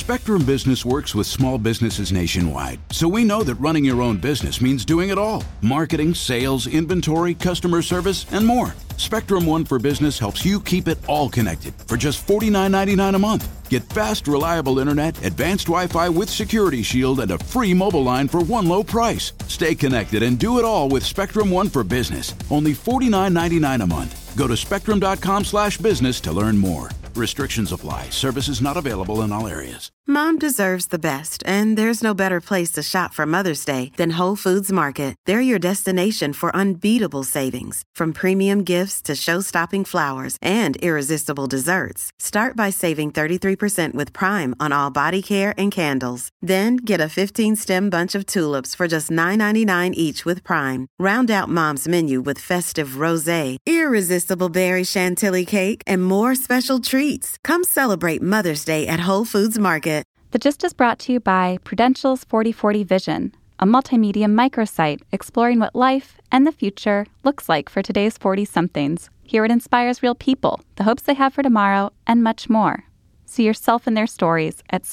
Spectrum Business works with small businesses nationwide, so we know that running your own business means doing it all. Marketing, sales, inventory, customer service, and more. Spectrum One for Business helps you keep it all connected for just $49.99 a month. Get fast, reliable internet, advanced Wi-Fi with Security Shield, and a free mobile line for one low price. Stay connected and do it all with Spectrum One for Business. Only $49.99 a month. Go to spectrum.com/business to learn more. Restrictions apply. Services not available in all areas. Mom deserves the best, and there's no better place to shop for Mother's Day than Whole Foods Market. They're your destination for unbeatable savings, from premium gifts to show-stopping flowers and irresistible desserts. Start by saving 33% with Prime on all body care and candles. Then get a 15-stem bunch of tulips for just $9.99 each with Prime. Round out Mom's menu with festive rosé, irresistible berry chantilly cake, and more special treats. Come celebrate Mother's Day at Whole Foods Market. The Gist is brought to you by Prudential's 40/40 Vision, a multimedia microsite exploring what life and the future looks like for today's 40-somethings. Here it inspires real people, the hopes they have for tomorrow, and much more. See yourself in their stories at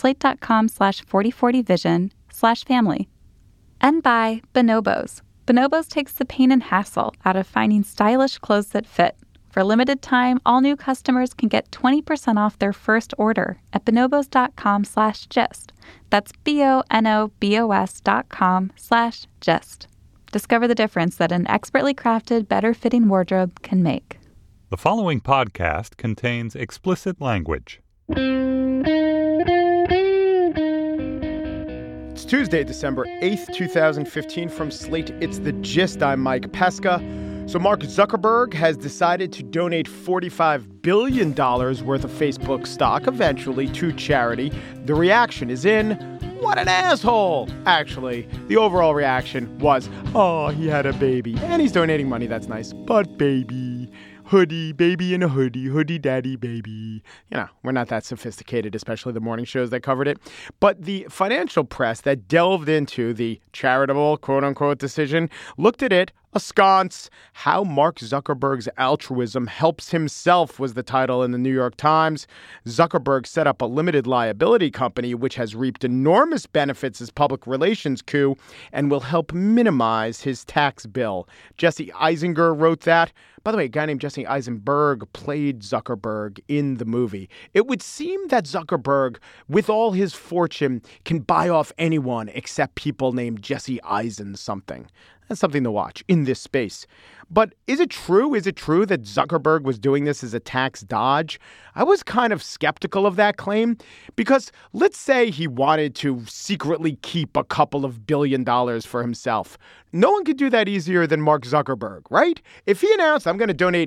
slate.com/4040vision/family. And by Bonobos. Bonobos takes the pain and hassle out of finding stylish clothes that fit. For a limited time, all new customers can get 20% off their first order at bonobos.com/gist. That's bonobos.com/gist. Discover the difference that an expertly crafted, better-fitting wardrobe can make. The following podcast contains explicit language. It's Tuesday, December 8th, 2015. From Slate, it's The Gist. I'm Mike Pesca. So Mark Zuckerberg has decided to donate $45 billion worth of Facebook stock eventually to charity. The reaction is in, what an asshole! Actually, the overall reaction was, oh, he had a baby. And he's donating money, that's nice. But baby, hoodie, baby in a hoodie, hoodie daddy, baby. You know, we're not that sophisticated, especially the morning shows that covered it. But the financial press that delved into the charitable, quote-unquote, decision looked at it askance. How Mark Zuckerberg's altruism helps himself was the title in the New York Times. Zuckerberg set up a limited liability company which has reaped enormous benefits as public relations coup and will help minimize his tax bill. Jesse Eisinger wrote that. By the way, a guy named Jesse Eisenberg played Zuckerberg in the movie. It would seem that Zuckerberg, with all his fortune, can buy off anyone except people named Jesse Eisen something. That's something to watch in this space. But is it true? Is it true that Zuckerberg was doing this as a tax dodge? I was kind of skeptical of that claim because let's say he wanted to secretly keep a couple of $1 billion for himself. No one could do that easier than Mark Zuckerberg, right? If he announced, I'm going to donate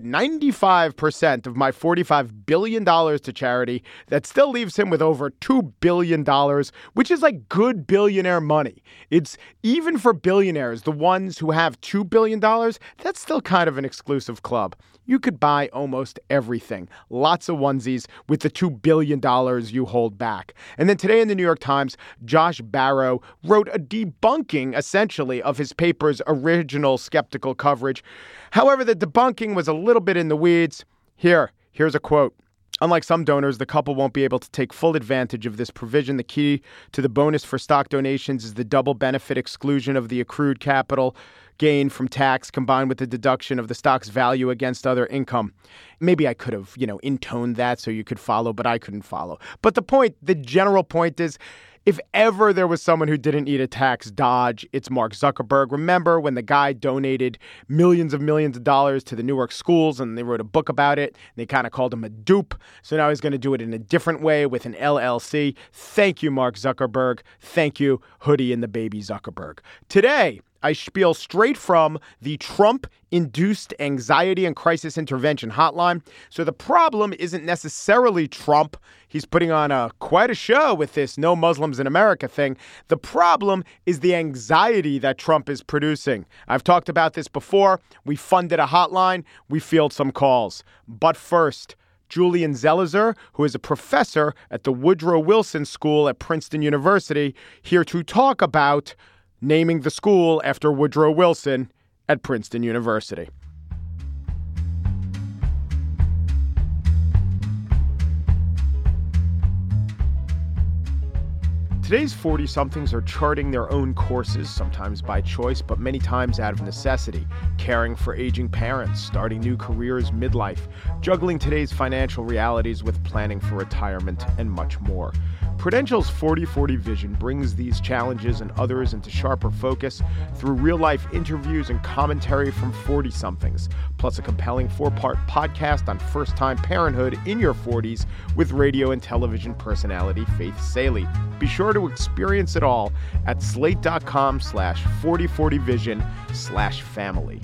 95% of my $45 billion to charity, that still leaves him with over $2 billion, which is like good billionaire money. It's even for billionaires, the ones who have $2 billion, that's still kind of an exclusive club. You could buy almost everything. Lots of onesies with the $2 billion you hold back. And then today in the New York Times, Josh Barro wrote a debunking, essentially, of his paper's original skeptical coverage. However, the debunking was a little bit in the weeds. Here's a quote. Unlike some donors, the couple won't be able to take full advantage of this provision. The key to the bonus for stock donations is the double benefit exclusion of the accrued capital gain from tax combined with the deduction of the stock's value against other income. Maybe I could have, intoned that so you could follow, but I couldn't follow. But the general point is, if ever there was someone who didn't need a tax dodge, it's Mark Zuckerberg. Remember when the guy donated millions of dollars to the Newark schools and they wrote a book about it? And they kind of called him a dupe. So now he's going to do it in a different way with an LLC. Thank you, Mark Zuckerberg. Thank you, Hoodie and the Baby Zuckerberg. Today, I spiel straight from the Trump-induced anxiety and crisis intervention hotline. So the problem isn't necessarily Trump. He's putting on quite a show with this No Muslims in America thing. The problem is the anxiety that Trump is producing. I've talked about this before. We funded a hotline. We field some calls. But first, Julian Zelizer, who is a professor at the Woodrow Wilson School at Princeton University, here to talk about naming the school after Woodrow Wilson at Princeton University. Today's 40-somethings are charting their own courses, sometimes by choice, but many times out of necessity, caring for aging parents, starting new careers midlife, juggling today's financial realities with planning for retirement, and much more. Prudential's 40/40 Vision brings these challenges and others into sharper focus through real-life interviews and commentary from 40-somethings, plus a compelling 4-part podcast on first-time parenthood in your 40s with radio and television personality Faith Salie. Be sure to experience it all at slate.com/4040vision/family.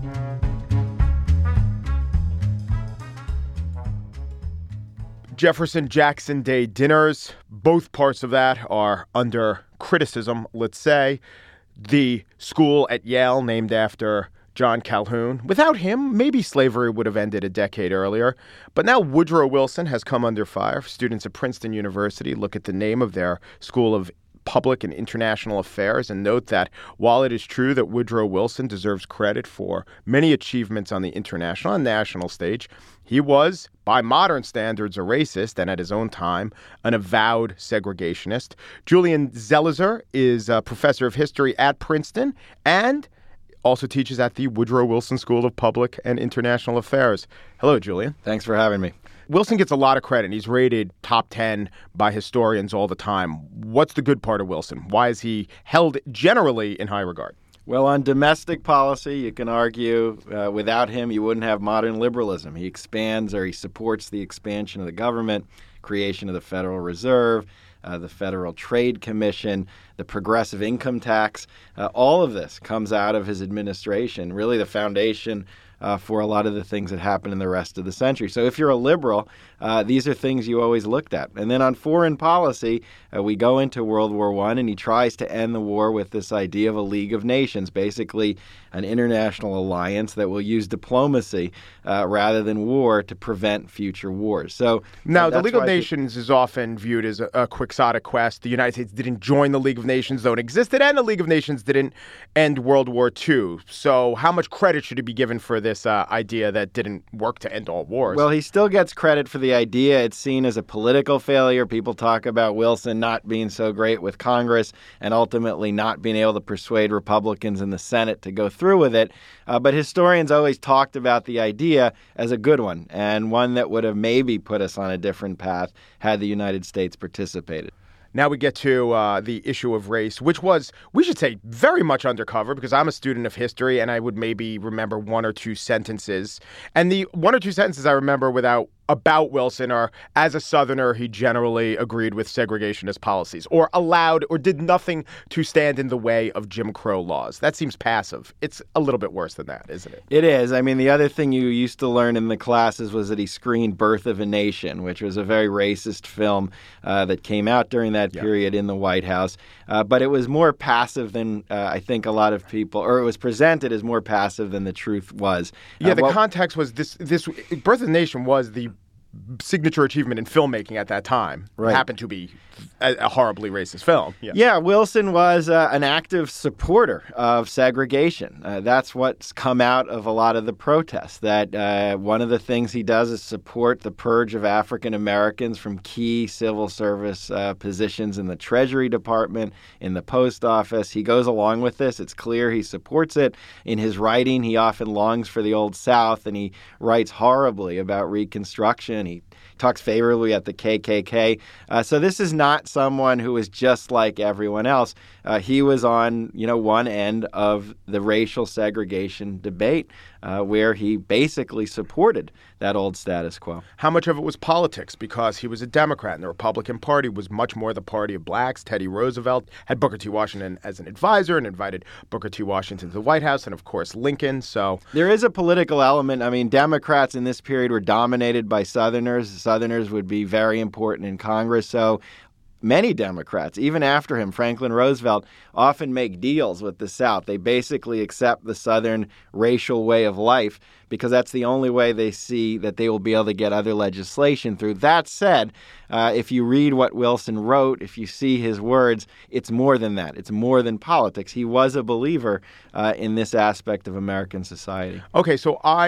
Jefferson-Jackson Day dinners, both parts of that are under criticism, let's say. The school at Yale named after John Calhoun. Without him, maybe slavery would have ended a decade earlier. But now Woodrow Wilson has come under fire. Students at Princeton University look at the name of their School of Public and International Affairs and note that while it is true that Woodrow Wilson deserves credit for many achievements on the international and national stage, he was, by modern standards, a racist and at his own time, an avowed segregationist. Julian Zelizer is a professor of history at Princeton and also teaches at the Woodrow Wilson School of Public and International Affairs. Hello, Julian. Thanks for having me. Wilson gets a lot of credit, and he's rated top 10 by historians all the time. What's the good part of Wilson? Why is he held generally in high regard? Well, on domestic policy, you can argue without him, you wouldn't have modern liberalism. He expands or he supports the expansion of the government, creation of the Federal Reserve, the Federal Trade Commission, the progressive income tax. All of this comes out of his administration, really the foundation for a lot of the things that happen in the rest of the century. So if you're a liberal, these are things you always looked at. And then on foreign policy, we go into World War I, and he tries to end the war with this idea of a League of Nations, basically an international alliance that will use diplomacy rather than war to prevent future wars. So now, the League of Nations is often viewed as a quixotic quest. The United States didn't join the League of Nations, though it existed, and the League of Nations didn't end World War II. So how much credit should he be given for this idea that didn't work to end all wars? Well, he still gets credit for the idea. It's seen as a political failure. People talk about Wilson not being so great with Congress and ultimately not being able to persuade Republicans in the Senate to go through with it. But historians always talked about the idea as a good one and one that would have maybe put us on a different path had the United States participated. Now we get to the issue of race, which was, we should say, very much undercover because I'm a student of history and I would maybe remember one or two sentences. And the one or two sentences I remember about Wilson are, as a Southerner, he generally agreed with segregationist policies or allowed or did nothing to stand in the way of Jim Crow laws. That seems passive. It's a little bit worse than that, isn't it? It is. I mean, the other thing you used to learn in the classes was that he screened Birth of a Nation, which was a very racist film that came out during that period in the White House. But it was more passive than I think a lot of people, or it was presented as more passive than the truth was. Yeah, the context was this Birth of a Nation was the signature achievement in filmmaking at that time. Right. It happened to be a horribly racist film. Yeah, Wilson was an active supporter of segregation. That's what's come out of a lot of the protests, that one of the things he does is support the purge of African Americans from key civil service positions in the Treasury Department, in the post office. He goes along with this. It's clear he supports it. In his writing, he often longs for the Old South, and he writes horribly about Reconstruction. He talks favorably at the KKK. So this is not someone who is just like everyone else. He was on, one end of the racial segregation debate, where he basically supported that old status quo. How much of it was politics? Because he was a Democrat, and the Republican Party was much more the party of blacks. Teddy Roosevelt had Booker T. Washington as an advisor and invited Booker T. Washington to the White House, and of course Lincoln. So there is a political element. I mean, Democrats in this period were dominated by Southerners. Southerners would be very important in Congress. So many Democrats, even after him, Franklin Roosevelt, often make deals with the South. They basically accept the Southern racial way of life because that's the only way they see that they will be able to get other legislation through. That said, if you read what Wilson wrote, if you see his words, it's more than that. It's more than politics. He was a believer in this aspect of American society. Okay, so I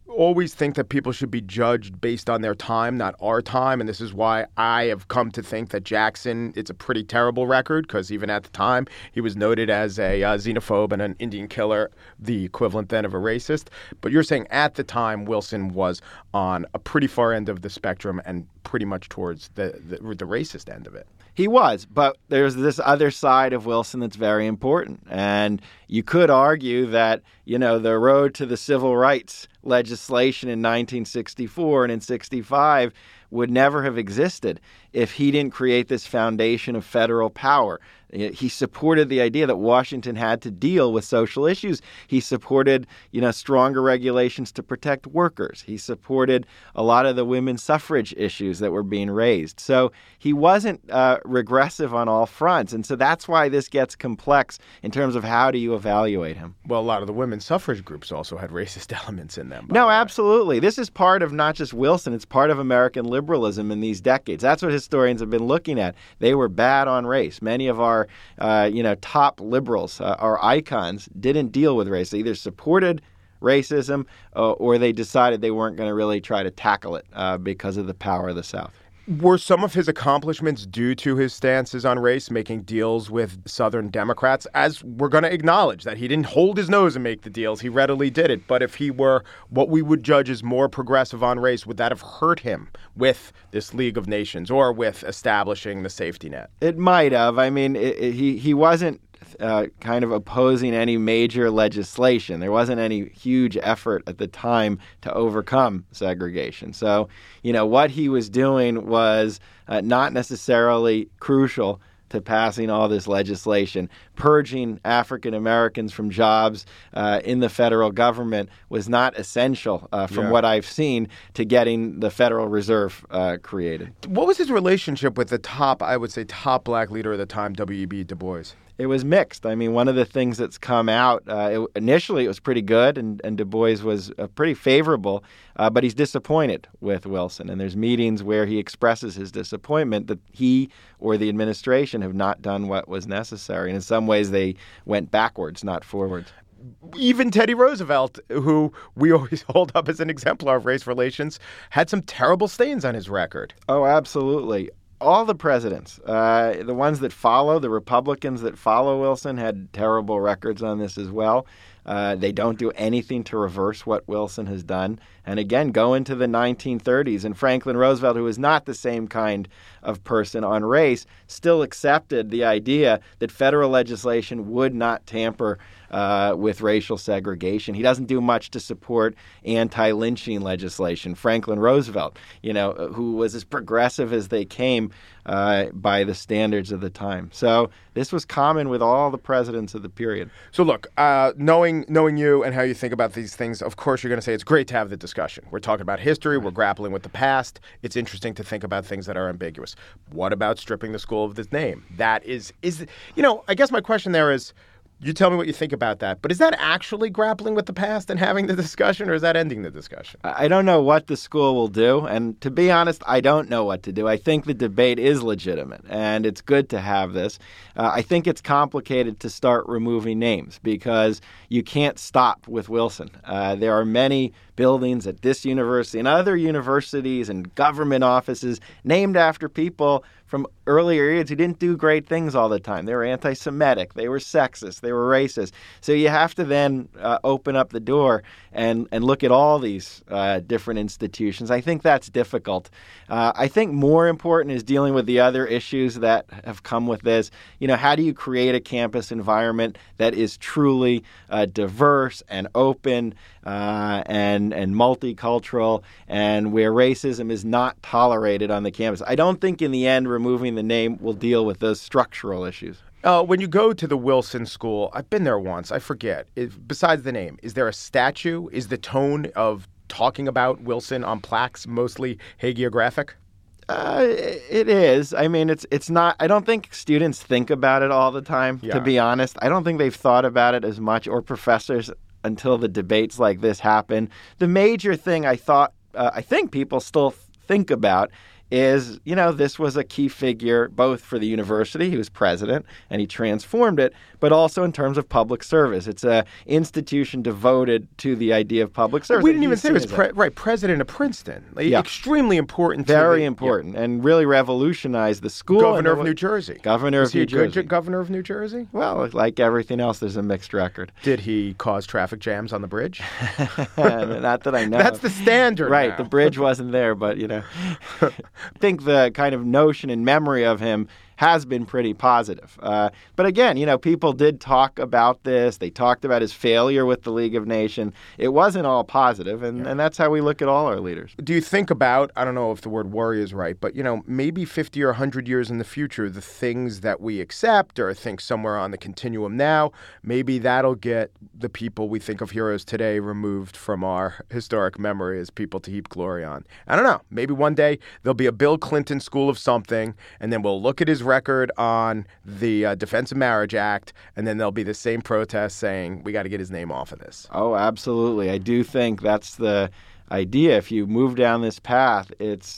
always think that people should be judged based on their time, not our time. And this is why I have come to think that Jackson, it's a pretty terrible record, because even at the time, he was noted as a xenophobe and an Indian killer, the equivalent then of a racist. But you're saying at the time, Wilson was on a pretty far end of the spectrum and pretty much towards the racist end of it. He was, but there's this other side of Wilson that's very important. And you could argue that, the road to the civil rights legislation in 1964 and in 65 would never have existed if he didn't create this foundation of federal power. He supported the idea that Washington had to deal with social issues. He supported, stronger regulations to protect workers. He supported a lot of the women's suffrage issues that were being raised. So he wasn't regressive on all fronts. And so that's why this gets complex in terms of how do you evaluate him. Well, a lot of the women's suffrage groups also had racist elements in them. No, absolutely. This is part of not just Wilson. It's part of American liberalism in these decades. That's what historians have been looking at. They were bad on race. Many of our top liberals, our icons, didn't deal with race. They either supported racism or they decided they weren't going to really try to tackle it because of the power of the South. Were some of his accomplishments due to his stances on race, making deals with Southern Democrats? As we're going to acknowledge that he didn't hold his nose and make the deals, he readily did it. But if he were what we would judge as more progressive on race, would that have hurt him with this League of Nations or with establishing the safety net? It might have. I mean, he wasn't kind of opposing any major legislation. There wasn't any huge effort at the time to overcome segregation. So, what he was doing was not necessarily crucial to passing all this legislation. Purging African Americans from jobs in the federal government was not essential from what I've seen to getting the Federal Reserve created. What was his relationship with the top black leader at the time, W.E.B. Du Bois? It was mixed. I mean, one of the things that's come out, initially it was pretty good, and Du Bois was pretty favorable, but he's disappointed with Wilson. And there's meetings where he expresses his disappointment that he or the administration have not done what was necessary. And in some ways, they went backwards, not forwards. Even Teddy Roosevelt, who we always hold up as an exemplar of race relations, had some terrible stains on his record. Oh, absolutely. All the presidents, the ones that follow, the Republicans that follow Wilson, had terrible records on this as well. They don't do anything to reverse what Wilson has done. And again, go into the 1930s, and Franklin Roosevelt, who was not the same kind of person on race, still accepted the idea that federal legislation would not tamper with racial segregation. He doesn't do much to support anti-lynching legislation. Franklin Roosevelt, who was as progressive as they came by the standards of the time. So this was common with all the presidents of the period. So look, knowing you and how you think about these things, of course you're going to say it's great to have the discussion. We're talking about history. We're grappling with the past. It's interesting to think about things that are ambiguous. What about stripping the school of its name? That is, I guess my question there is, you tell me what you think about that. But is that actually grappling with the past and having the discussion, or is that ending the discussion? I don't know what the school will do. And to be honest, I don't know what to do. I think the debate is legitimate, and it's good to have this. I think it's complicated to start removing names because you can't stop with Wilson. There are many buildings at this university and other universities and government offices named after people from earlier years who didn't do great things all the time. They were anti-Semitic, they were sexist, they were racist. So you have to then open up the door and look at all these different institutions. I think that's difficult. I think more important is dealing with the other issues that have come with this. How do you create a campus environment that is truly diverse and open and multicultural, and where racism is not tolerated on the campus? I don't think in the end removing the name will deal with those structural issues. When you go to the Wilson School, I've been there once, I forget. Besides the name, is there a statue? Is the tone of talking about Wilson on plaques mostly hagiographic? It is. I mean, it's not. I don't think students think about it all the time, to be honest. I don't think they've thought about it as much, or professors, until the debates like this happen. The major thing I think people still think about is, this was a key figure both for the university, he was president, and he transformed it, but also in terms of public service. It's an institution devoted to the idea of public service. We didn't even say it was president of Princeton. Extremely important. Very important, and really revolutionized the school. Governor of New Jersey. Was he a good governor of New Jersey? Well, like everything else, there's a mixed record. Did he cause traffic jams on the bridge? Not that I know. That's the standard. Right, now. The bridge wasn't there, but, I think the kind of notion and memory of him has been pretty positive. But again, people did talk about this. They talked about his failure with the League of Nations. It wasn't all positive, and that's how we look at all our leaders. Do you think about, I don't know if the word worry is right, but, maybe 50 or 100 years in the future, the things that we accept or think somewhere on the continuum now, maybe that'll get the people we think of heroes today removed from our historic memory as people to heap glory on. I don't know. Maybe one day there'll be a Bill Clinton school of something, and then we'll look at his record on the Defense of Marriage Act, and then there'll be the same protest saying we got to get his name off of this. Oh, absolutely. I do think that's the idea. If you move down this path,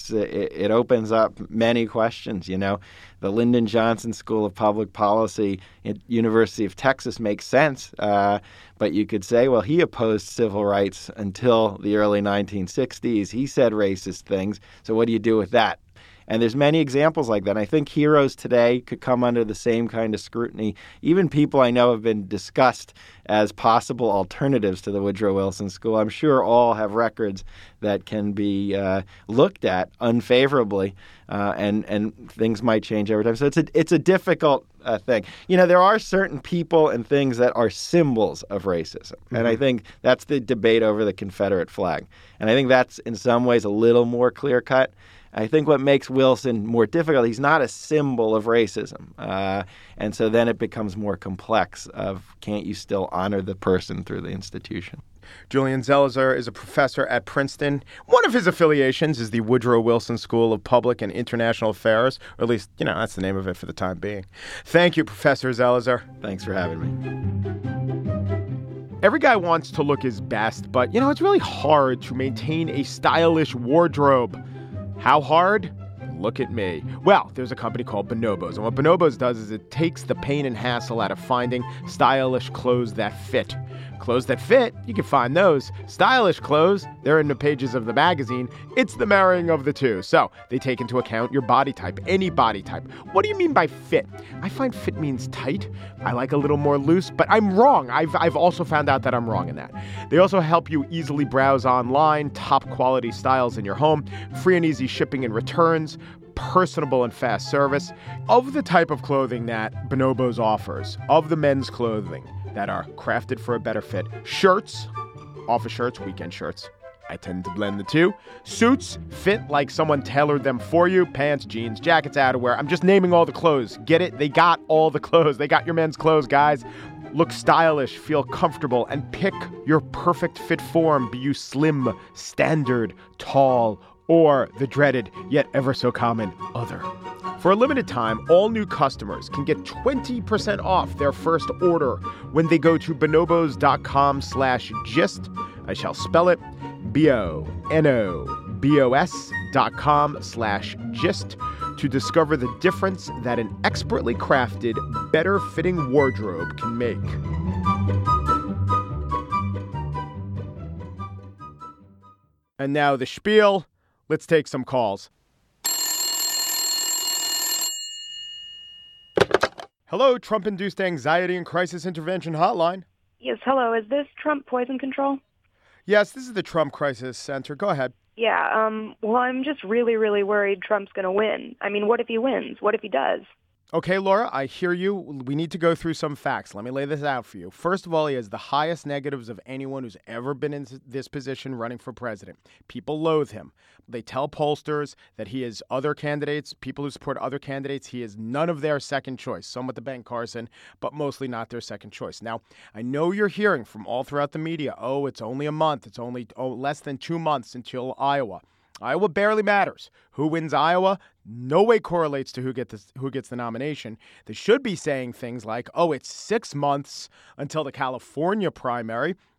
it opens up many questions. The Lyndon Johnson School of Public Policy at University of Texas makes sense, but you could say, well, he opposed civil rights until the early 1960s. He said racist things. So what do you do with that? And there's many examples like that. And I think heroes today could come under the same kind of scrutiny. Even people I know have been discussed as possible alternatives to the Woodrow Wilson School. I'm sure all have records that can be looked at unfavorably, and things might change over time. So it's a difficult thing. There are certain people and things that are symbols of racism. Mm-hmm. And I think that's the debate over the Confederate flag. And I think that's in some ways a little more clear-cut. I think what makes Wilson more difficult, he's not a symbol of racism. And so then it becomes more complex of can't you still honor the person through the institution? Julian Zelizer is a professor at Princeton. One of his affiliations is the Woodrow Wilson School of Public and International Affairs, or at least, that's the name of it for the time being. Thank you, Professor Zelizer. Thanks for having me. Every guy wants to look his best, but, it's really hard to maintain a stylish wardrobe. How hard? Look at me. Well, there's a company called Bonobos, and what Bonobos does is it takes the pain and hassle out of finding stylish clothes that fit. Clothes that fit, you can find those. Stylish clothes, they're in the pages of the magazine. It's the marrying of the two. So they take into account your body type, any body type. What do you mean by fit? I find fit means tight. I like a little more loose, but I'm wrong. I've also found out that I'm wrong in that. They also help you easily browse online, top quality styles in your home, free and easy shipping and returns, personable and fast service. Of the type of clothing that Bonobos offers, of the men's clothing that are crafted for a better fit, shirts, office shirts, weekend shirts, I tend to blend the two. Suits fit like someone tailored them for you. Pants, jeans, jackets, outerwear. I'm just naming all the clothes. Get it? They got all the clothes. They got your men's clothes, guys. Look stylish, feel comfortable, and pick your perfect fit form. Be you slim, standard, tall, or the dreaded, yet ever so common, other. For a limited time, all new customers can get 20% off their first order when they go to bonobos.com/gist. I shall spell it bonobos.com/gist to discover the difference that an expertly crafted, better fitting wardrobe can make. And now the spiel. Let's take some calls. Hello, Trump-induced anxiety and crisis intervention hotline. Yes, hello. Is this Trump Poison Control? Yes, this is the Trump Crisis Center. Go ahead. Yeah, well, I'm just really, really worried Trump's going to win. I mean, what if he wins? What if he does? Okay, Laura, I hear you. We need to go through some facts. Let me lay this out for you. First of all, he has the highest negatives of anyone who's ever been in this position running for president. People loathe him. They tell pollsters that he is other candidates, people who support other candidates, he is none of their second choice. Some with the Ben Carson, but mostly not their second choice. Now, I know you're hearing from all throughout the media, it's only a month. It's only less than 2 months until Iowa. Iowa barely matters. Who wins Iowa? No way correlates to who gets the nomination. They should be saying things like, it's 6 months until the California primary.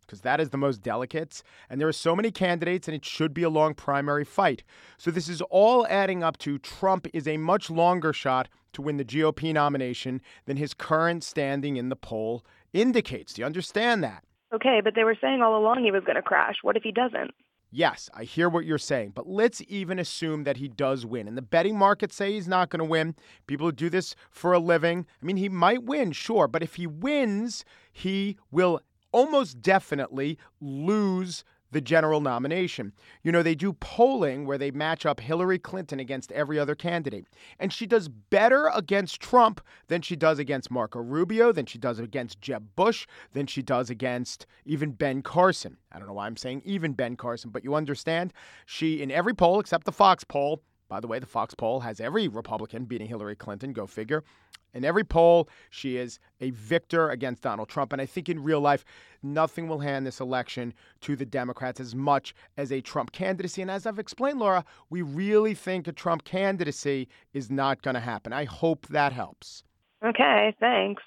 because that is the most delicate. And there are so many candidates, and it should be a long primary fight. So this is all adding up to Trump is a much longer shot to win the GOP nomination than his current standing in the poll indicates. Do you understand that? Okay, but they were saying all along he was going to crash. What if he doesn't? Yes, I hear what you're saying, but let's even assume that he does win. And the betting markets say he's not going to win. People who do this for a living, I mean, he might win, sure, but if he wins, he will almost definitely lose the general nomination. You know, they do polling where they match up Hillary Clinton against every other candidate. And she does better against Trump than she does against Marco Rubio, than she does against Jeb Bush, than she does against even Ben Carson. I don't know why I'm saying even Ben Carson, but you understand. She, in every poll except the Fox poll, by the way, the Fox poll has every Republican beating Hillary Clinton, go figure. In every poll, she is a victor against Donald Trump. And I think in real life, nothing will hand this election to the Democrats as much as a Trump candidacy. And as I've explained, Laura, we really think a Trump candidacy is not going to happen. I hope that helps. Okay, thanks.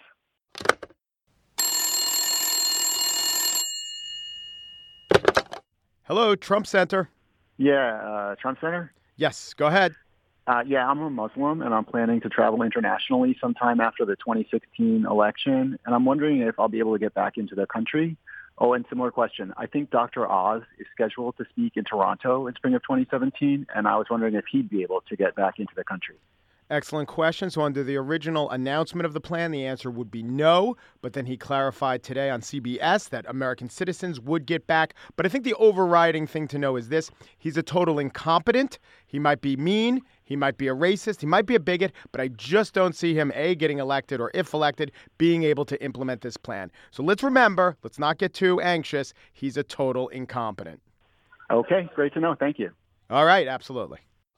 Hello, Trump Center. Yeah, Trump Center? Yes, go ahead. Yeah, I'm a Muslim, and I'm planning to travel internationally sometime after the 2016 election, and I'm wondering if I'll be able to get back into the country. Oh, and similar question. I think Dr. Oz is scheduled to speak in Toronto in spring of 2017, and I was wondering if he'd be able to get back into the country. Excellent question. So under the original announcement of the plan, the answer would be no. But then he clarified today on CBS that American citizens would get back. But I think the overriding thing to know is this. He's a total incompetent. He might be mean. He might be a racist. He might be a bigot. But I just don't see him, A, getting elected, or if elected, being able to implement this plan. So let's remember, let's not get too anxious. He's a total incompetent. Okay, great to know. Thank you. All right, absolutely.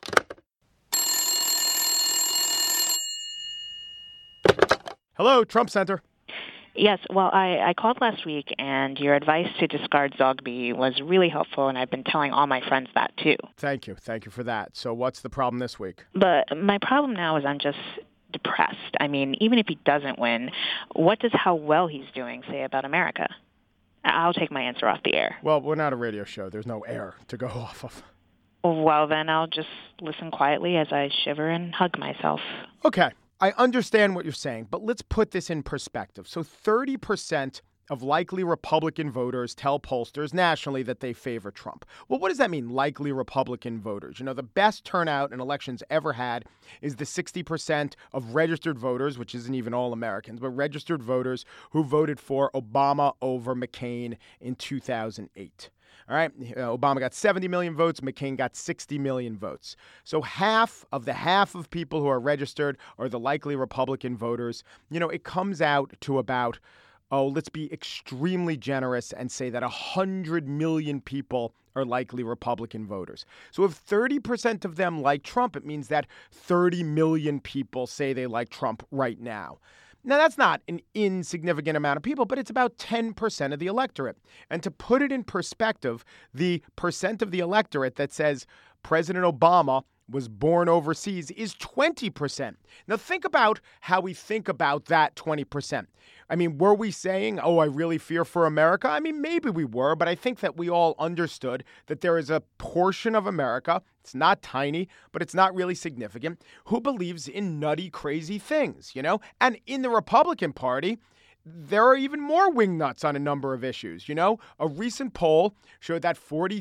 Hello, Trump Center. Yes, well, I called last week, and your advice to discard Zogby was really helpful, and I've been telling all my friends that, too. Thank you. Thank you for that. So what's the problem this week? But my problem now is I'm just depressed. I mean, even if he doesn't win, what does how well he's doing say about America? I'll take my answer off the air. Well, we're not a radio show. There's no air to go off of. Well, then I'll just listen quietly as I shiver and hug myself. Okay. I understand what you're saying, but let's put this in perspective. So 30% of likely Republican voters tell pollsters nationally that they favor Trump. Well, what does that mean, likely Republican voters? You know, the best turnout an election's ever had is the 60% of registered voters, which isn't even all Americans, but registered voters who voted for Obama over McCain in 2008. All right, Obama got 70 million votes. McCain got 60 million votes. So half of people who are registered are the likely Republican voters. You know, it comes out to about, let's be extremely generous and say that 100 million people are likely Republican voters. So if 30% of them like Trump, it means that 30 million people say they like Trump right now. Now, that's not an insignificant amount of people, but it's about 10% of the electorate. And to put it in perspective, the percent of the electorate that says President Obama was born overseas is 20%. Now, think about how we think about that 20%. I mean, were we saying, I really fear for America? I mean, maybe we were, but I think that we all understood that there is a portion of America, it's not tiny, but it's not really significant, who believes in nutty, crazy things, you know? And in the Republican Party, there are even more wingnuts on a number of issues. You know, a recent poll showed that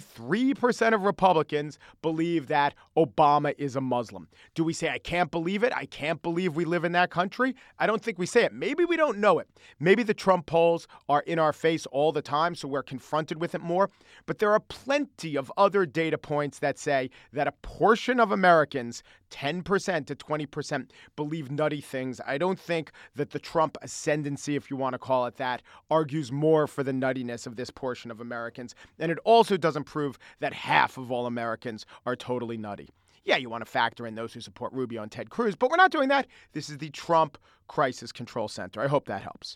43% of Republicans believe that Obama is a Muslim. Do we say, I can't believe it? I can't believe we live in that country? I don't think we say it. Maybe we don't know it. Maybe the Trump polls are in our face all the time, so we're confronted with it more. But there are plenty of other data points that say that a portion of Americans, 10% to 20%, believe nutty things. I don't think that the Trump ascendancy, if you want to call it that, argues more for the nuttiness of this portion of Americans. And it also doesn't prove that half of all Americans are totally nutty. Yeah, you want to factor in those who support Rubio and Ted Cruz, but we're not doing that. This is the Trump Crisis Control Center. I hope that helps.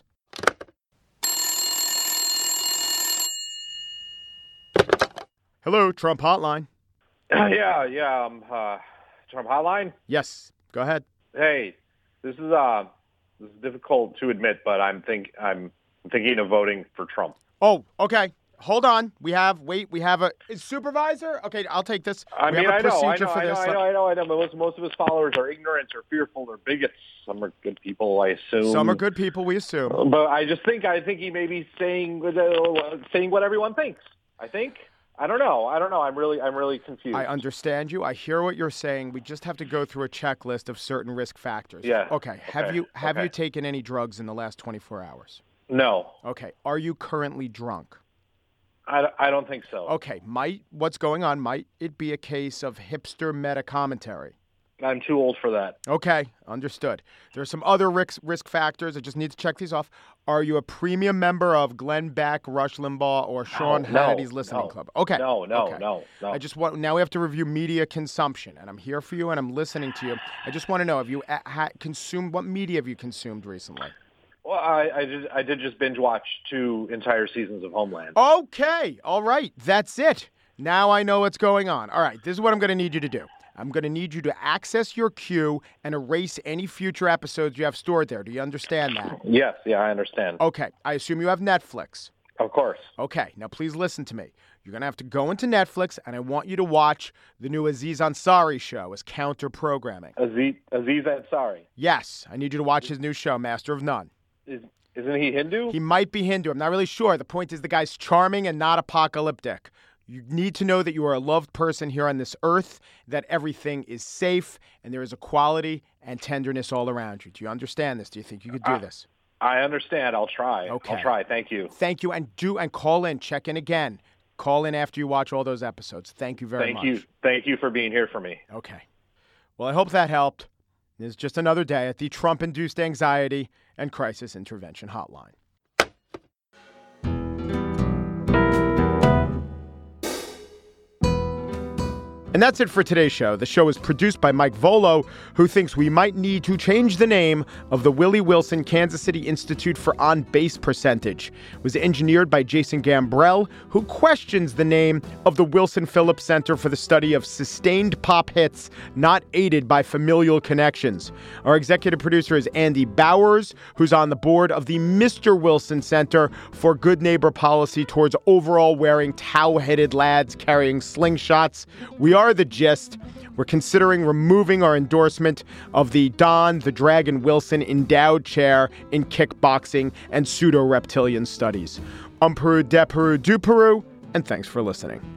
Hello, Trump Hotline. Trump Hotline? Yes, go ahead. Hey, this is difficult to admit, but I'm thinking of voting for Trump. Oh, okay. Hold on. We have a supervisor? Okay, I'll take this. I know. But most of his followers are ignorant or fearful or bigots. Some are good people, I assume. Some are good people, we assume. But I think he may be saying what everyone thinks. I don't know. I'm really confused. I understand you. I hear what you're saying. We just have to go through a checklist of certain risk factors. Yeah. Okay. Have you taken any drugs in the last 24 hours? No. Okay. Are you currently drunk? I don't think so. Okay. What's going on? Might it be a case of hipster meta commentary? I'm too old for that. Okay. Understood. There are some other risk factors. I just need to check these off. Are you a premium member of Glenn Beck, Rush Limbaugh, or Sean Hannity's Listening Club? Okay. No. Now we have to review media consumption, and I'm here for you, and I'm listening to you. I just want to know, have you consumed, what media have you consumed recently? Well, I did just binge watch 2 entire seasons of Homeland. Okay. All right. That's it. Now I know what's going on. All right. This is what I'm going to need you to do. I'm going to need you to access your queue and erase any future episodes you have stored there. Do you understand that? Yes. Yeah, I understand. Okay. I assume you have Netflix. Of course. Okay. Now, please listen to me. You're going to have to go into Netflix, and I want you to watch the new Aziz Ansari show as counter-programming. Aziz Ansari? Yes. I need you to watch his new show, Master of None. Isn't he Hindu? He might be Hindu. I'm not really sure. The point is the guy's charming and not apocalyptic. You need to know that you are a loved person here on this earth, that everything is safe, and there is equality and tenderness all around you. Do you understand this? Do you think you could do this? I understand. I'll try. Okay. I'll try. Thank you. Thank you. And call in. Check in again. Call in after you watch all those episodes. Thank you very much. Thank you for being here for me. Okay. Well, I hope that helped. It's just another day at the Trump-induced anxiety and crisis intervention hotline. And that's it for today's show. The show is produced by Mike Volo, who thinks we might need to change the name of the Willie Wilson Kansas City Institute for On-Base Percentage. It was engineered by Jason Gambrell, who questions the name of the Wilson Phillips Center for the Study of Sustained Pop Hits Not Aided by Familial Connections. Our executive producer is Andy Bowers, who's on the board of the Mr. Wilson Center for Good Neighbor Policy towards overall wearing tow-headed lads carrying slingshots. We are The Gist. We're considering removing our endorsement of the Don the Dragon Wilson Endowed Chair in Kickboxing and Pseudo-Reptilian Studies. Peru de Peru du Peru, and thanks for listening.